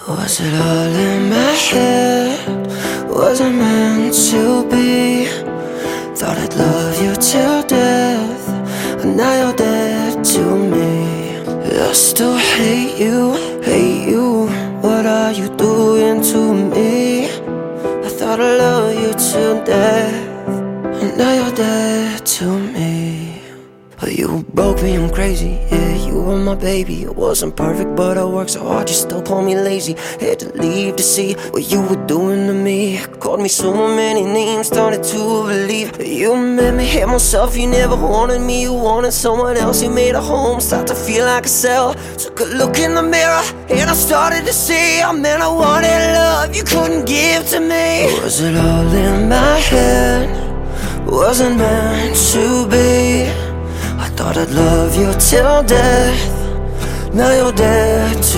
Was it all in my head? Was it meant to be? Thought I'd love you till death, and now you're dead to me. I still hate you, hate you. What are you doing to me? I thought I'd love you till death, and now you're dead to me. You broke me, I'm crazy, yeah, you were my baby. It wasn't perfect, but I worked so hard, you still call me lazy. Had to leave to see what you were doing to me. Called me so many names, started to believe you made me hate myself. You never wanted me, you wanted someone else. You made a home, started to feel like a cell. Took a look in the mirror, and I started to see, oh man, I wanted love you couldn't give to me. Was it all in my head? Wasn't meant to be. I thought I'd love you till death, now you're dead to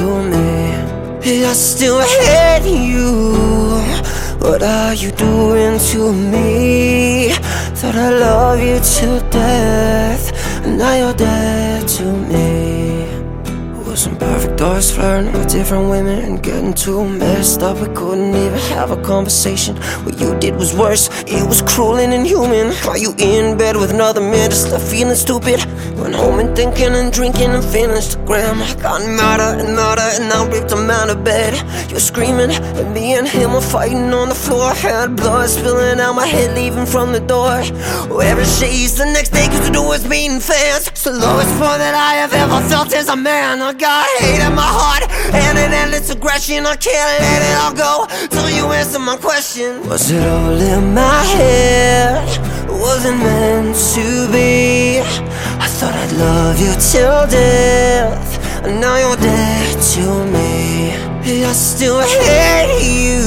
me. I still hate you, what are you doing to me? Thought I'd love you till death, now you're dead to me. Wasn't perfect, always flirting with different women and getting too messed up. We couldn't even have a conversation. What you did was worse, it was cruel and inhuman. Are you in bed with another man, just left feeling stupid? Went home and thinking and drinking and feeling Instagram. I got madder and madder and I ripped him out of bed. You're screaming and me and him were fighting on the floor. Had blood spilling out my head leaving from the door. Every shades the next day cause the door was beating fast. It's the lowest point that I have ever felt as a man. I got hate in my heart and an endless aggression. I can't let it all go till you answer my question. Was it all in my head? Wasn't meant to be. I thought I'd love you till death, and now you're dead to me. I still hate you,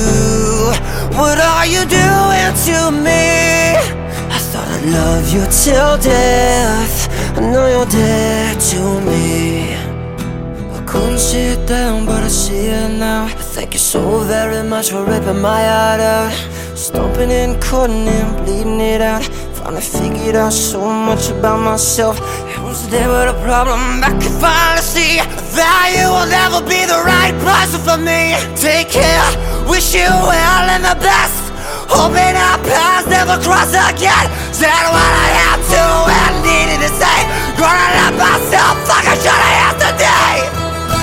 what are you doing to me? I thought I'd love you till death, and now you're dead to me. Couldn't see it then, but I see it now. Thank you so very much for ripping my heart out, stomping and cutting and bleeding it out. Finally figured out so much about myself. It was there with a problem, I could finally see that you will never be the right person for me. Take care, wish you well and the best, hoping our paths never cross again. Said what I had to and needed to say. Gonna let myself fuck I should've yesterday.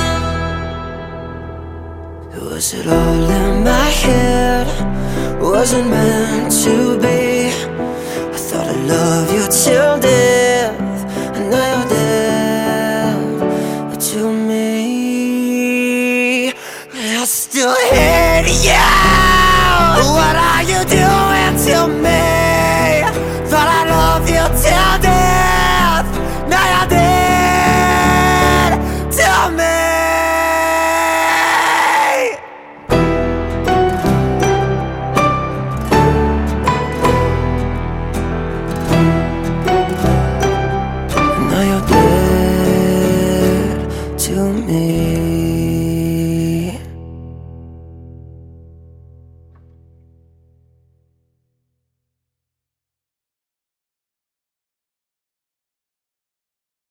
Was it all in my head? Wasn't meant to be. I thought I'd love you till death, and now you're dead to me. I still hate you. What are you doing?